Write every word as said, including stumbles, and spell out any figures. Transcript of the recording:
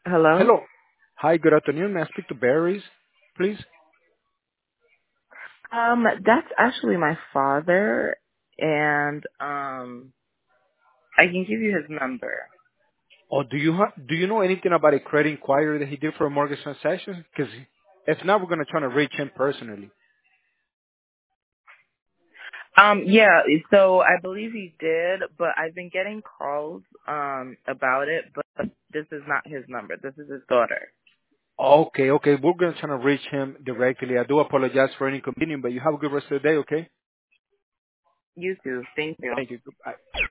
Hello? Hello. Hi, good afternoon. May I speak to Barry's, please? Um, that's actually my father, and um, I can give you his number. Or do you ha- do you know anything about a credit inquiry that he did for a mortgage transaction? Because if not, we're gonna try to reach him personally. Um, yeah, so I believe he did, but I've been getting calls um about it, but this is not his number. This is his daughter. Okay, okay. We're gonna try to reach him directly. I do apologize for any inconvenience, but you have a good rest of the day, okay? You too. Thank you. Thank you. Goodbye.